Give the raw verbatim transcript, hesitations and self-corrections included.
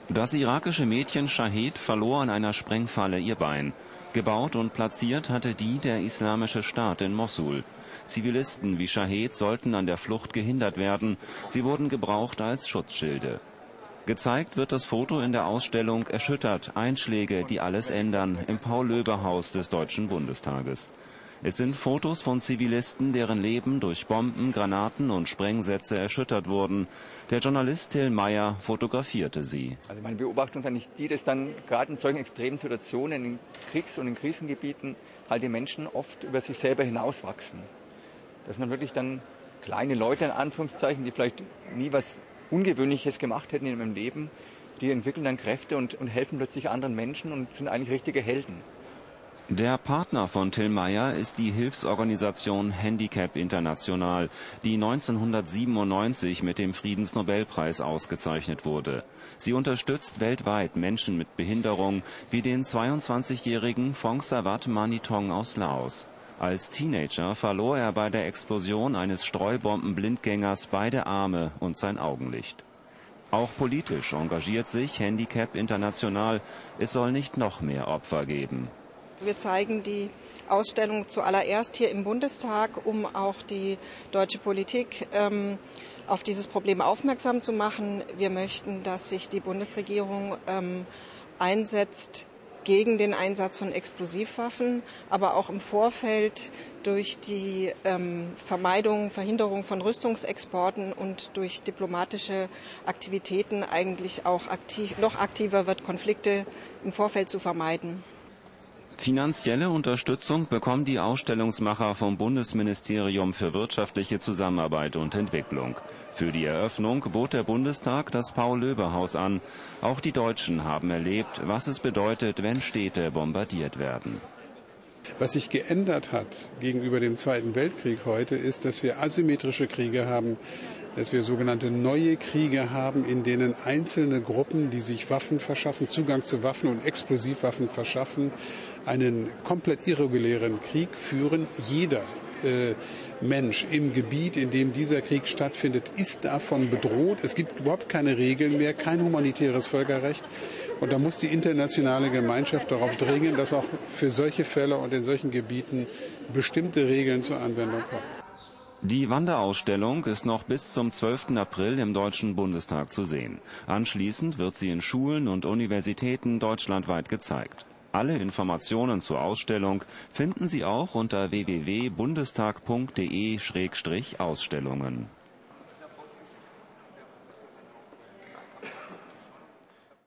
Das irakische Mädchen Shahed verlor in einer Sprengfalle ihr Bein. Gebaut und platziert hatte die der Islamische Staat in Mossul. Zivilisten wie Shahed sollten an der Flucht gehindert werden. Sie wurden gebraucht als Schutzschilde. Gezeigt wird das Foto in der Ausstellung Erschüttert, Einschläge, die alles ändern, im Paul-Löbe-Haus des Deutschen Bundestages. Es sind Fotos von Zivilisten, deren Leben durch Bomben, Granaten und Sprengsätze erschüttert wurden. Der Journalist Till Meyer fotografierte sie. Also meine Beobachtung ist eigentlich die, dass dann gerade in solchen extremen Situationen, in Kriegs- und in Krisengebieten, halt die Menschen oft über sich selber hinauswachsen. Das sind dann wirklich dann kleine Leute, in Anführungszeichen, die vielleicht nie was Ungewöhnliches gemacht hätten in ihrem Leben, die entwickeln dann Kräfte und, und helfen plötzlich anderen Menschen und sind eigentlich richtige Helden. Der Partner von Till Meyer ist die Hilfsorganisation Handicap International, die neunzehnhundertsiebenundneunzig mit dem Friedensnobelpreis ausgezeichnet wurde. Sie unterstützt weltweit Menschen mit Behinderung, wie den zweiundzwanzigjährigen Phongsavat Manithong aus Laos. Als Teenager verlor er bei der Explosion eines Streubombenblindgängers beide Arme und sein Augenlicht. Auch politisch engagiert sich Handicap International. Es soll nicht noch mehr Opfer geben. Wir zeigen die Ausstellung zuallererst hier im Bundestag, um auch die deutsche Politik ähm, auf dieses Problem aufmerksam zu machen. Wir möchten, dass sich die Bundesregierung ähm, einsetzt gegen den Einsatz von Explosivwaffen, aber auch im Vorfeld durch die ähm, Vermeidung, Verhinderung von Rüstungsexporten und durch diplomatische Aktivitäten eigentlich auch aktiv, noch aktiver wird, Konflikte im Vorfeld zu vermeiden. Finanzielle Unterstützung bekommen die Ausstellungsmacher vom Bundesministerium für wirtschaftliche Zusammenarbeit und Entwicklung. Für die Eröffnung bot der Bundestag das Paul-Löbe-Haus an. Auch die Deutschen haben erlebt, was es bedeutet, wenn Städte bombardiert werden. Was sich geändert hat gegenüber dem Zweiten Weltkrieg heute, ist, dass wir asymmetrische Kriege haben, dass wir sogenannte neue Kriege haben, in denen einzelne Gruppen, die sich Waffen verschaffen, Zugang zu Waffen und Explosivwaffen verschaffen, einen komplett irregulären Krieg führen. Jeder äh, Mensch im Gebiet, in dem dieser Krieg stattfindet, ist davon bedroht. Es gibt überhaupt keine Regeln mehr, kein humanitäres Völkerrecht. Und da muss die internationale Gemeinschaft darauf dringen, dass auch für solche Fälle und in solchen Gebieten bestimmte Regeln zur Anwendung kommen. Die Wanderausstellung ist noch bis zum zwölften April im Deutschen Bundestag zu sehen. Anschließend wird sie in Schulen und Universitäten deutschlandweit gezeigt. Alle Informationen zur Ausstellung finden Sie auch unter w w w punkt bundestag punkt de Schrägstrich Ausstellungen.